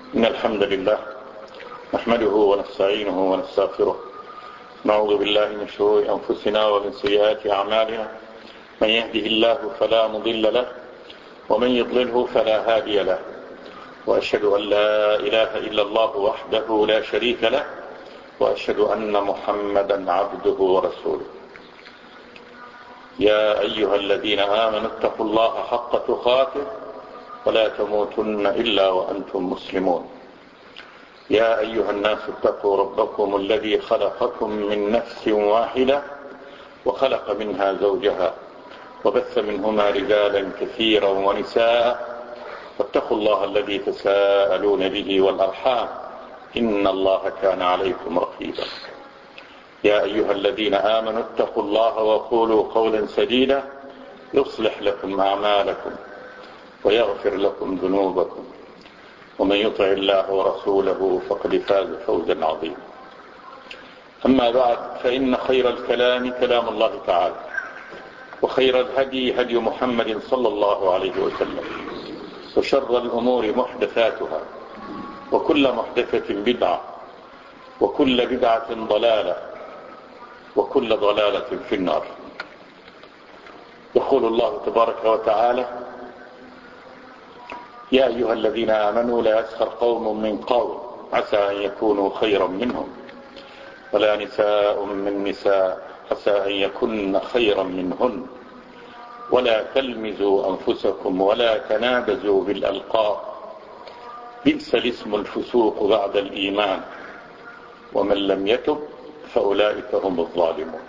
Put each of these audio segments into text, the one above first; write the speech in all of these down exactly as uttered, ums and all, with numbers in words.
إن الحمد لله نحمده ونستعينه ونستغفره، نعوذ بالله من شرور أنفسنا ومن سيئات أعمالنا، من يهده الله فلا مضل له ومن يضلله فلا هادي له، وأشهد أن لا إله إلا الله وحده لا شريك له، وأشهد أن محمدا عبده ورسوله. يا أيها الذين آمنوا اتقوا الله حق تقاته ولا تموتن إلا وأنتم مسلمون. يا أيها الناس اتقوا ربكم الذي خلقكم من نفس واحدة وخلق منها زوجها وبث منهما رجالا كثيرا ونساء، واتقوا الله الذي تساءلون به والأرحام إن الله كان عليكم رقيبا. يا أيها الذين آمنوا اتقوا الله وقولوا قولا سديدا يصلح لكم أعمالكم ويغفر لكم ذنوبكم، ومن يطع الله ورسوله فقد فاز فوزا عظيما. أما بعد، فإن خير الكلام كلام الله تعالى، وخير الهدي هدي محمد صلى الله عليه وسلم، وشر الأمور محدثاتها، وكل محدثة بدعة، وكل بدعة ضلالة، وكل ضلالة في النار. يقول الله تبارك وتعالى: يا أيها الذين آمنوا لا يسخر قوم من قوم عسى أن يكونوا خيرا منهم، ولا نساء من نساء عسى أن يكن خيرا منهن، ولا تلمزوا أنفسكم ولا تنابزوا بالألقاب، بئس الاسم الفسوق بعد الإيمان، ومن لم يتب فأولئك هم الظالمون.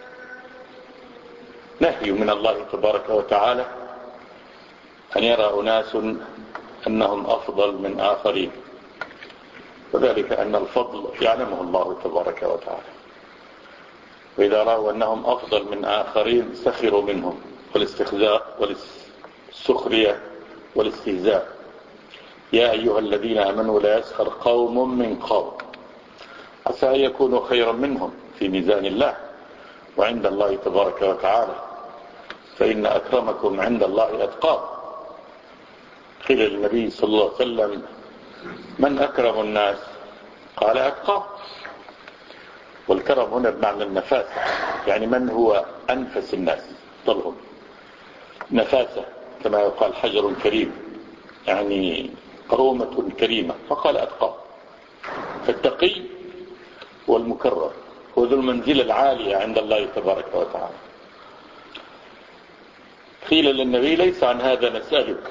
نهي من الله تبارك وتعالى أن يرى أناس أنهم أفضل من آخرين، وذلك أن الفضل يعلمه الله تبارك وتعالى، وإذا رأوا أنهم أفضل من آخرين سخروا منهم، والاستخزاء والسخرية والاستهزاء. يا أيها الذين آمنوا لا يسخر قوم من قوم عسى أن يكونوا خيرا منهم في ميزان الله وعند الله تبارك وتعالى، فإن أكرمكم عند الله أتقاكم. قيل للنبي صلى الله عليه وسلم: من أكرم الناس؟ قال: أتقاكم. والكرم هنا بمعنى النفاسة، يعني من هو أنفس الناس طلهم نفاسة، كما يقال حجر كريم، يعني قرومة كريمة، فقال أتقاكم. فالتقي والمكرم وذو المنزلة العالية عند الله تبارك وتعالى. قيل للنبي: ليس عن هذا نسألك،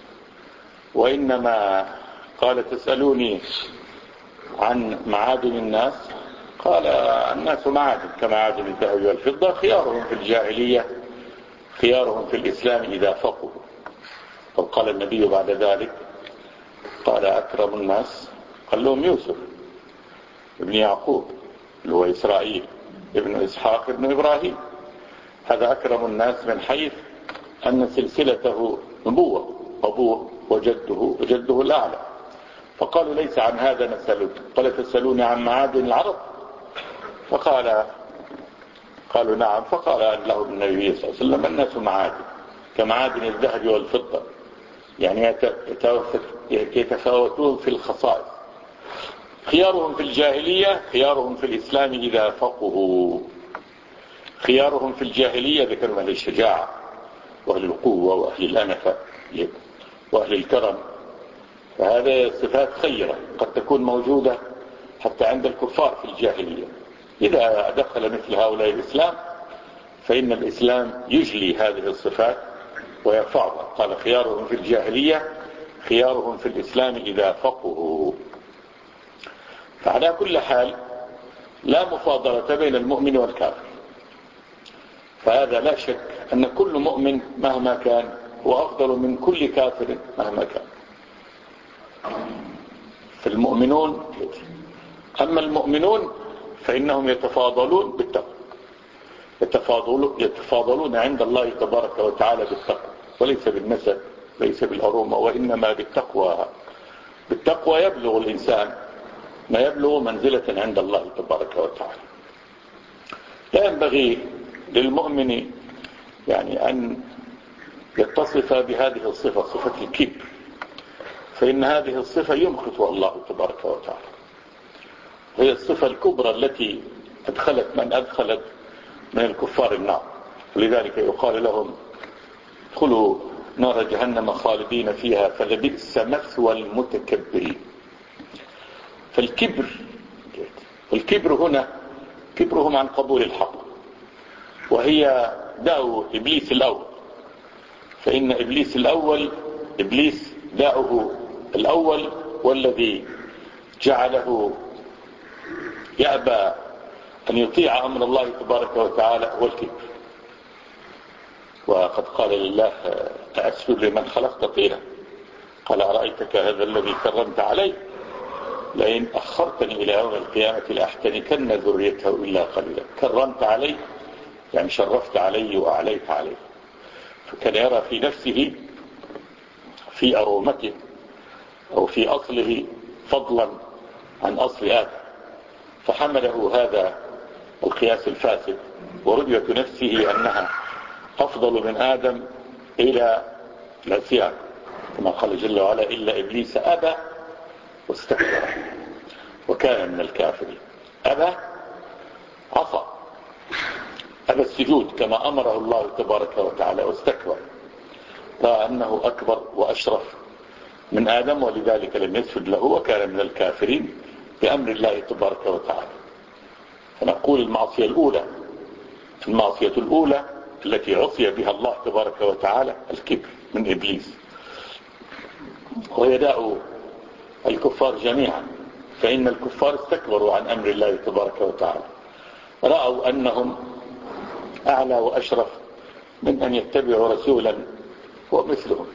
وإنما قال: تسألوني عن معادن الناس؟ قال: الناس معادن كمعادن الذهب والفضة، خيارهم في الجاهلية خيارهم في الإسلام إذا فقهوا. فقال النبي بعد ذلك، قال: أكرم الناس؟ قال لهم: يوسف ابن يعقوب اللي هو إسرائيل ابن إسحاق ابن إبراهيم، هذا أكرم الناس من حيث أن سلسلته نبوة، أبوه وجده وجده الأعلى. فقالوا: ليس عن هذا نسألك. قال: تسألوني عن معادن العرب؟ فقال قالوا: نعم. فقال له النبي صلى الله عليه وسلم: الناس معادن كمعادن الذهب والفضة، يعني يتفاوتون في الخصائص، خيارهم في الجاهلية خيارهم في الإسلام إذا فقهوا. خيارهم في الجاهلية ذكروا أهل الشجاعة وأهل القوة وأهل الأنفة وأهل الكرم، فهذه صفات خيرة قد تكون موجودة حتى عند الكفار في الجاهلية. إذا دخل مثل هؤلاء الإسلام فإن الإسلام يجلي هذه الصفات ويرفعها. قال: خيارهم في الجاهلية خيارهم في الإسلام إذا فقهوا. فعلى كل حال لا مفاضلة بين المؤمن والكافر، فهذا لا شك أن كل مؤمن مهما كان هو أفضل من كل كافر مهما كان. فالمؤمنون أما المؤمنون فإنهم يتفاضلون بالتقوى، يتفاضلون, يتفاضلون عند الله تبارك وتعالى بالتقوى، وليس بالنسب، ليس بالأرومة، وإنما بالتقوى. بالتقوى يبلغ الإنسان ما يبلغ منزلة عند الله تبارك وتعالى. لا ينبغي للمؤمن يعني أن يتصف بهذه الصفة، صفة الكبر، فإن هذه الصفة يمقتها الله تبارك وتعالى، هي الصفة الكبرى التي أدخلت من أدخلت من الكفار النار. ولذلك يقال لهم ادخلوا نار جهنم خالدين فيها فلبئس مثوى المتكبرين. فالكبر الكبر هنا كبرهم عن قبول الحق، وهي داء إبليس الأول. فإن إبليس الأول إبليس داؤه الأول والذي جعله يأبى أن يطيع أمر الله تبارك وتعالى هو الكبر. وقد قال لله أسجد لمن خلقت طينا، قال أرأيتك هذا الذي كرمت علي لئن أخرتني إلى يوم القيامة لأحتنكن ذريته إلا قليلا. كرمت علي يعني شرفت علي وأعليت علي، فكان يرى في نفسه في أرومته أو في أصله فضلا عن أصل آدم، فحمله هذا القياس الفاسد ورؤية نفسه أنها أفضل من آدم إلى العصيان، كما قال جل وعلا إلا إبليس أبى واستكبر وكان من الكافرين. أبى عصى، أبى السجود كما أمره الله تبارك وتعالى واستكبر، رأى أنه أكبر وأشرف من آدم ولذلك لم يسجد له وكان من الكافرين بأمر الله تبارك وتعالى. فنقول المعصية الأولى المعصية الأولى التي عصي بها الله تبارك وتعالى الكبر من إبليس، ويداء الكفار جميعا. فإن الكفار استكبروا عن أمر الله تبارك وتعالى، رأوا أنهم أعلى وأشرف من أن يتبعوا رسولا هو مثلهم.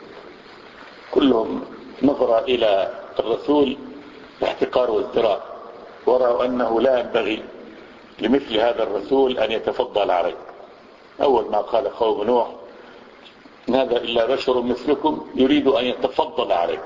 كلهم نظر إلى الرسول باحتقار وازدراء، ورأوا أنه لا ينبغي لمثل هذا الرسول أن يتفضل عليه. أول ما قال قوم نوح إن هذا إلا بشر مثلكم يريد أن يتفضل عليه،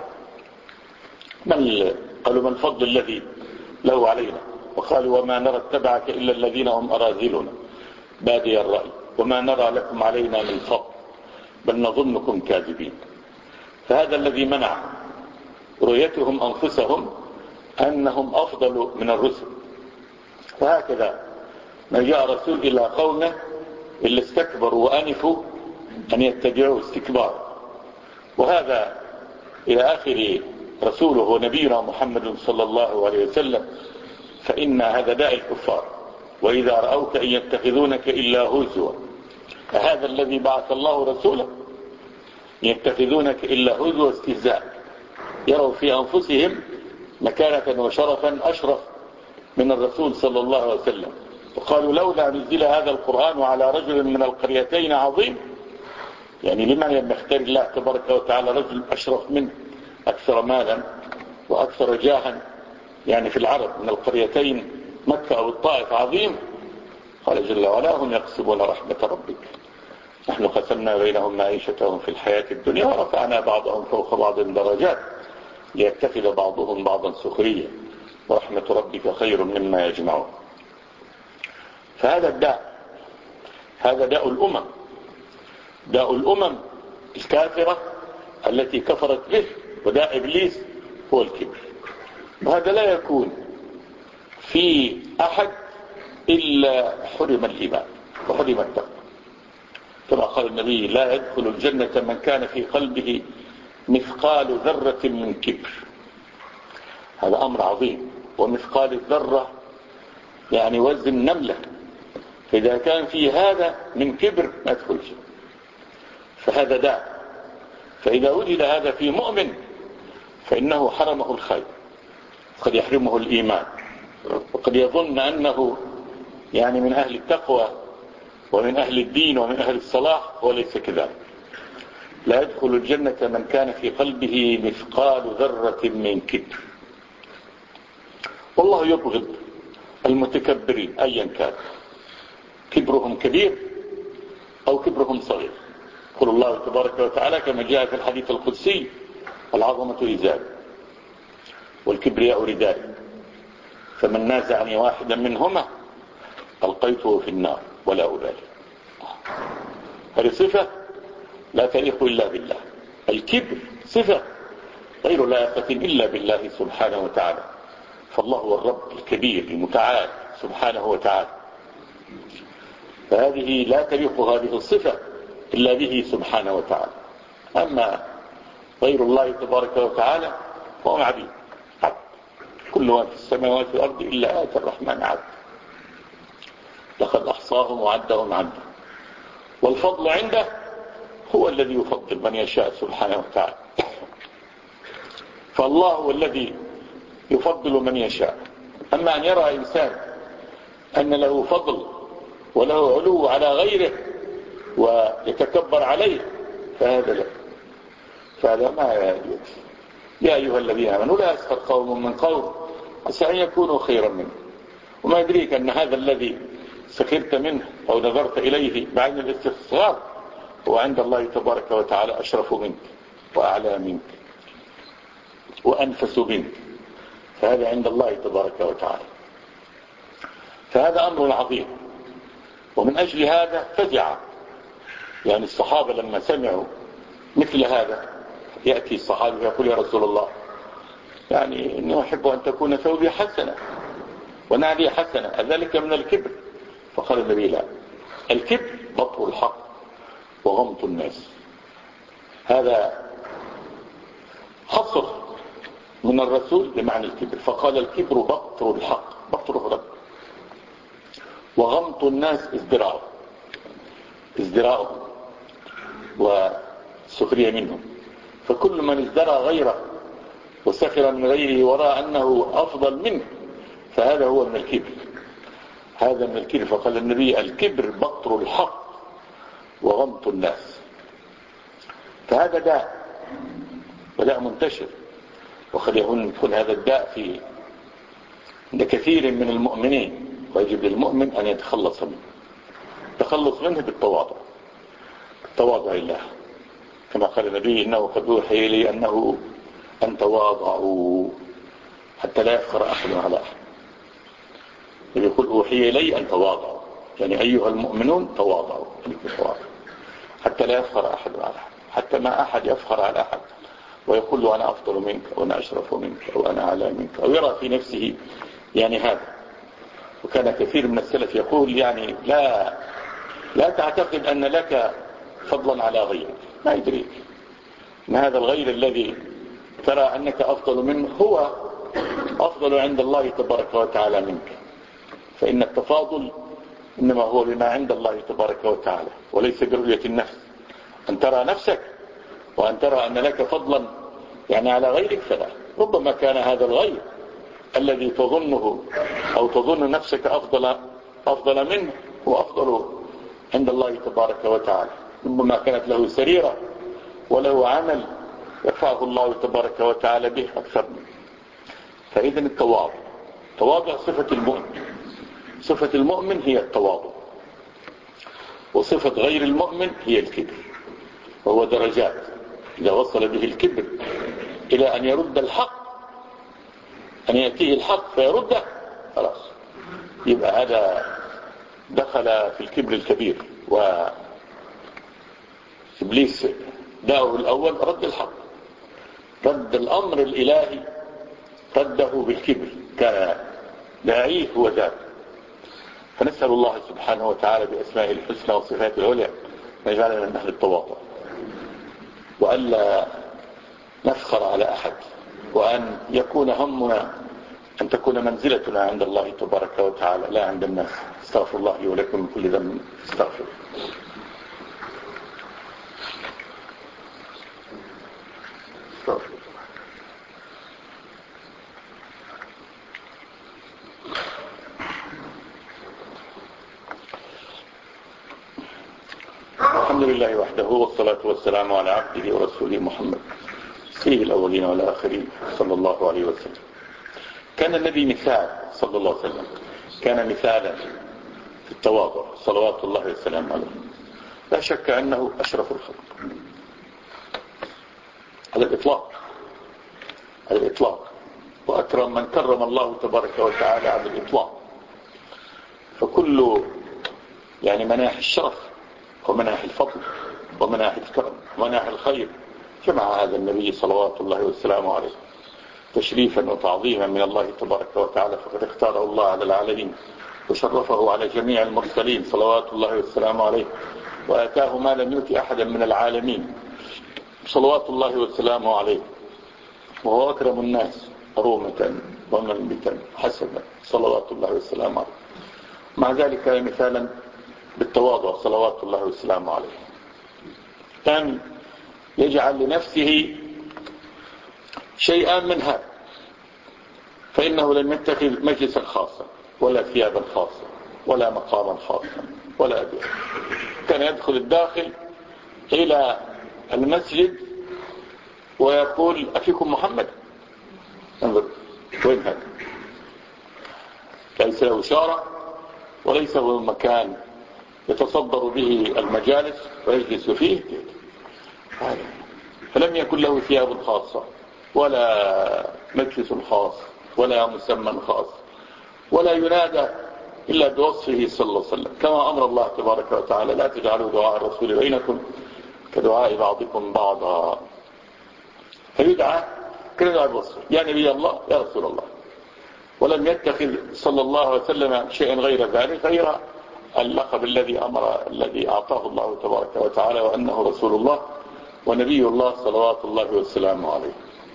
من قالوا ما الفضل الذي له علينا؟ وقالوا وما نرى اتبعك إلا الذين هم أراذلنا بادي الرأي وما نرى لكم علينا من فضل بل نظنكم كاذبين. فهذا الذي منع رؤيتهم أنفسهم أنهم أفضل من الرسل. وهكذا ما جاء رسول إلى قومه إلا استكبروا وأنفوا أن يتبعوا استكبار. وهذا إلى آخر رسوله ونبينا محمد صلى الله عليه وسلم. فإن هذا داء الكفار، وإذا رأوك إن يتخذونك إلا هزوا، هذا الذي بعث الله رسوله يتخذونك إلا هزوا واستهزاء، يروا في أنفسهم مكانة وشرفا أشرف من الرسول صلى الله عليه وسلم. وقالوا لولا نزل هذا القرآن على رجل من القريتين عظيم، يعني لمن لم يختار الله تبارك وتعالى رجل أشرف منه أكثر مالا وأكثر جاها يعني في العرب من القريتين مكة أو الطائف عظيم. قال جل وعلا هم يقسمون رحمة ربك نحن قسمنا بينهم معيشتهم في الحياة الدنيا ورفعنا بعضهم فوق بعض درجات ليتخذ بعضهم بعضا سخريا ورحمة ربك خير مما يجمعون. فهذا الداء، هذا داء الأمم، داء الأمم الكافرة التي كفرت به، وداء إبليس هو الكبر. وهذا لا يكون في أحد إلا حرم الإيمان وحرم التقوى، كما قال النبي لا يدخل الجنة من كان في قلبه مثقال ذرة من كبر. هذا أمر عظيم، ومثقال الذرة يعني وزن نملة، فإذا كان في هذا من كبر ما يدخل شيء. فهذا داء. فإذا وجد هذا في مؤمن فإنه حرمه الخير، قد يحرمه الإيمان، وقد يظن أنه يعني من أهل التقوى ومن أهل الدين ومن أهل الصلاح، وليس كذلك. لا يدخل الجنة من كان في قلبه مثقال ذرة من كبر. والله يبغض المتكبرين أيا كان، كبرهم كبير أو كبرهم صغير. قل الله تبارك وتعالى كما جاء في الحديث القدسي العظمة إزار والكبرياء رداء، فمن نازعني واحدا منهما ألقيته في النار ولا أبالي. هذه صفة لا تليق إلا بالله. الكبر صفة غير لائقة إلا بالله سبحانه وتعالى، فالله هو الرب الكبير المتعال سبحانه وتعالى، فهذه لا تليق هذه الصفة إلا به سبحانه وتعالى. أما غير الله تبارك وتعالى فهم عبيد، عبد كل من في السماوات والأرض إلا آتى الرحمن عبد، لقد أحصاهم وعدهم عدا. والفضل عنده هو الذي يفضل من يشاء سبحانه وتعالى، فالله هو الذي يفضل من يشاء. أما أن يرى إنسان أن له فضل وله علو على غيره ويتكبر عليه فهذا له، فهذا ما يجوز. يا أيها الذين آمنوا لا يسخر قوم من قوم عسى أن يكونوا خيرا منه، وما يدريك أن هذا الذي سخرت منه أو نظرت إليه بعين الاستخسار هو عند الله تبارك وتعالى أشرف منك وأعلى منك وأنفس منك، فهذا عند الله تبارك وتعالى. فهذا أمر عظيم، ومن أجل هذا فزع يعني الصحابة لما سمعوا مثل هذا. يأتي الصحابي ويقول يا رسول الله يعني إني أحب أن تكون ثوبي حسنة ونعلي حسنة، أذلك من الكبر؟ فقال النبي لا، الكبر بطر الحق وغمط الناس. هذا حصر من الرسول بمعنى الكبر، فقال الكبر بطر الحق، بطر الرب، وغمط الناس ازدراء ازدراءهم والسخرية منهم. فكل من ازدرى غيره وسخر من غيره وراء أنه أفضل منه فهذا هو من الكبر، هذا من الكبر. فقال النبي الكبر بطر الحق وغمط الناس. فهذا داء وداء منتشر، وقد يكون هذا الداء في عند كثير من المؤمنين، ويجب للمؤمن أن يتخلص منه. تخلص منه بالتواضع، التواضع لله، كما قال النبي إنه قد أوحي لي أنه أن تواضعوا حتى لا يفخر أحد على أحد. يقول أوحي لي أن تواضعوا، يعني أيها المؤمنون تواضعوا حتى لا يفخر أحد على أحد، حتى ما أحد يفخر على أحد ويقول له أنا أفضل منك أو أنا أشرف منك أو أنا أعلى منك أو يرى في نفسه يعني هذا. وكان كثير من السلف يقول يعني لا لا تعتقد أن لك فضلا على غيرك، ما يدريك أن هذا الغير الذي ترى أنك أفضل منه هو أفضل عند الله تبارك وتعالى منك. فإن التفاضل إنما هو بما عند الله تبارك وتعالى، وليس برؤية النفس، أن ترى نفسك وأن ترى أن لك فضلا يعني على غيرك، فلا. ربما كان هذا الغير الذي تظنه أو تظن نفسك أفضل أفضل منه هو أفضل عند الله تبارك وتعالى. ربما كانت له سريرة وله عمل يرفعه الله تبارك وتعالى به أكثر منه. فإذا التواضع، تواضع صفة المؤمن، صفة المؤمن هي التواضع، وصفة غير المؤمن هي الكبر، وهو درجات. إذا وصل به الكبر إلى أن يرد الحق، أن يأتيه الحق فيرده، خلاص يبقى هذا دخل في الكبر الكبير. وإبليس داؤه الأول رد الحق، رد الأمر الإلهي رده بالكبر، كان داعيه هو ذاك. فنسأل الله سبحانه وتعالى بأسمائه الحسنى وصفاته العليا أن يجعلنا من أهل التواضع، وألا نفخر على أحد، وأن يكون همنا أن تكون منزلتنا عند الله تبارك وتعالى لا عند الناس. استغفر الله لي ولكم من كل ذنب، استغفر. استغفر. الحمد لله وحده، والصلاة والسلام على عبده ورسوله محمد سيد الأولين والآخرين صلى الله عليه وسلم. كان النبي مثال صلى الله عليه وسلم، كان مثالا في التواضع صلوات الله والسلام عليه. لا شك أنه أشرف الخلق على الإطلاق، على الإطلاق، وأكرم من كرم الله تبارك وتعالى على الإطلاق. فكل يعني مناحي الشرف ومناحي الفضل ومناحي الكرم ومناحي الخير جمع هذا النبي صلوات الله والسلام عليه تشريفا وتعظيما من الله تبارك وتعالى، فقد اختاره الله على العالمين وشرفه على جميع المرسلين صلوات الله والسلام عليه، وآتاه ما لم يؤت أحدا من العالمين صلوات الله والسلام عليه، وهو أكرم الناس رومة ومنبتا حسنا صلوات الله والسلام عليه. مع ذلك مثالا بالتواضع صلوات الله والسلام عليه، كان يجعل لنفسه شيئا من هذا، فإنه لم يتخذ مجلسا خاصا ولا ثيابا خاصة ولا مقاما خاصا ولا أدوية. كان يدخل الداخل إلى المسجد ويقول أفيكم محمد؟ انظر وين هذا؟ ليس له إشارة وليس له مكان يتصدر به المجالس ويجلس فيه، فلم يكن له ثياب خاصة ولا مجلس خاص ولا مسمى خاص، ولا ينادى إلا بوصفه صلى الله عليه وسلم، كما أمر الله تبارك وتعالى لا تجعلوا دعاء الرسول بينكم كدعاء بعضكم بعضا، فيدعى كدعاء بوصفه يا نبي الله يا رسول الله. ولم يتخذ صلى الله عليه وسلم شيئا غير ذلك، غير اللقب الذي أمر الذي أعطاه الله تبارك وتعالى، وأنه رسول الله ونبي الله صلوات الله والسلام عليه.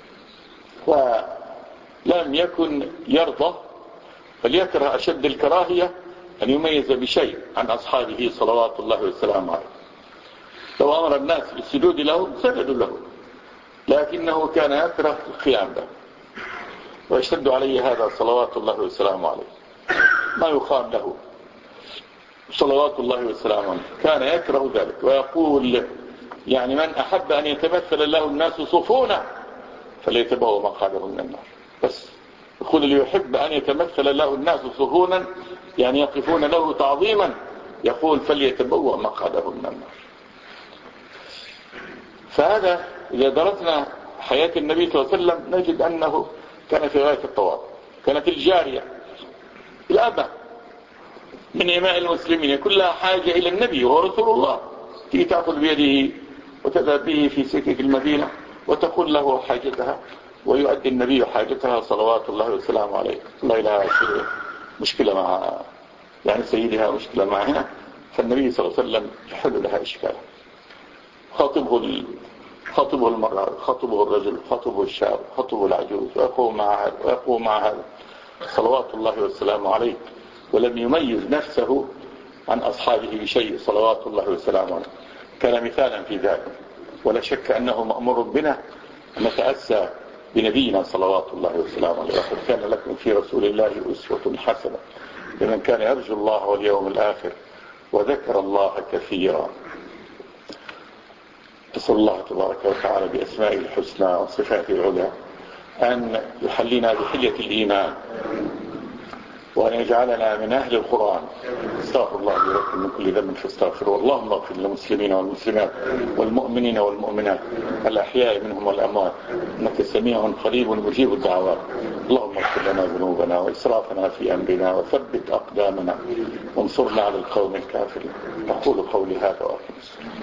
ولم يكن يرضى بل يكره أشد الكراهية أن يميز بشيء عن أصحابه صلوات الله والسلام عليه. لو أمر الناس بالسجود له سجدوا له، لكنه كان يكره القيام له، ويشتد عليه هذا صلوات الله والسلام عليه، ما يقام له صلوات الله والسلام عليه، كان يكره ذلك ويقول يعني من أحب أن يتمثل له الناس صفونا فليتبوأ مقعده من النار. بس يقول اللي يحب أن يتمثل له الناس صفونا يعني يقفون له تعظيما، يقول فليتبوأ مقعده من النار. فهذا إذا درسنا حياة النبي صلى الله عليه وسلم نجد أنه كان في غاية التواضع. كانت الجارية الأبا من إماء المسلمين كلها حاجة إلى النبي وهو رسول الله، تيجي تأخذ بيده وتذهب به في سكك المدينة وتقول له حاجتها ويؤدي النبي حاجتها صلوات الله والسلام عليه. الله لها شيء مشكلة مع يعني سيدها مشكلة معها، فالنبي صلى الله عليه وسلم يحل لها إشكالها. خاطبه ال... خاطبه المرأة، خاطبه الرجل، خاطبه الشاب، خاطبه العجوز، ويقوم مع هذا ويقوم مع هذا صلوات الله والسلام عليه، ولم يميز نفسه عن أصحابه بشيء صلوات الله والسلام عليه. كان مثالا في ذلك، ولا شك أنه مأمور بنا أن نتأسى بنبينا صلوات الله والسلام عليه. وقد كان لكم في رسول الله أسوة حسنة لمن كان يرجو الله واليوم الآخر وذكر الله كثيرا. أسأل الله تبارك وتعالى بأسمائه الحسنى وصفاته العلى أن يحلينا بحلية الإيمان، وأن يجعلنا من أهل القرآن. استغفر الله لي ولكم من كل ذنب فاستغفروه. اللهم اغفر للمسلمين والمسلمات والمؤمنين والمؤمنات الأحياء منهم والأموات، إنك سميع قريب مجيب الدعوات. اللهم اغفر لنا ذنوبنا وإسرافنا في أمرنا وثبت أقدامنا وانصرنا على القوم الكافرين. أقول قولي هذا وأقم الصلاة.